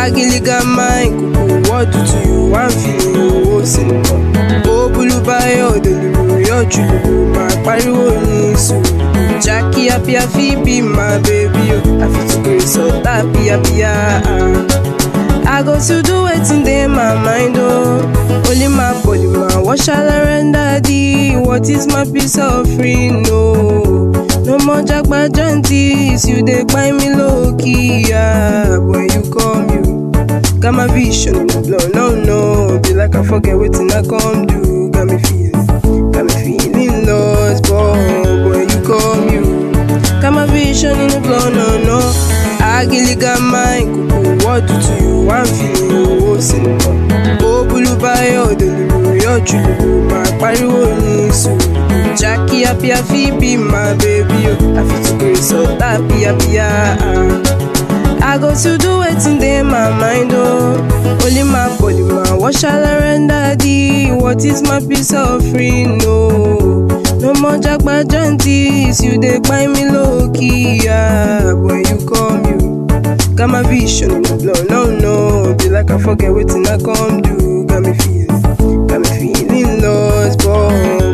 Agiliga mine, kuku, what do to you? I'm feeling you, cinema. Oh, Bulubayo, the your true, my pariwo so. Jackie, happy, be my baby. I feel to grace, so happy. I go to do it in my mind, oh. Only my body, what shall I render thee? What is my piece of free? No more jackpot janties, you dey buy me low key, yeah. When you come, you got my vision in the blood, no. Be like I forget what I come do. Got me feeling lost, but when you come, you got my vision in the blood, no. Agiliga mine, kuku, what do to you? I'm feeling you, cinema. Oh, Bulubayo, the your true, my pariwo so. Jackie, happy, be my baby. I feel to grace, so happy. I go to do it in my mind, oh. Only my body, what shall I render thee? What is my piece of free? No more jackpot janties, you dey buy me low key, yeah. When you come, you got my vision in the blood, no. Be like I forget what I come do. Got me feeling lost, boy.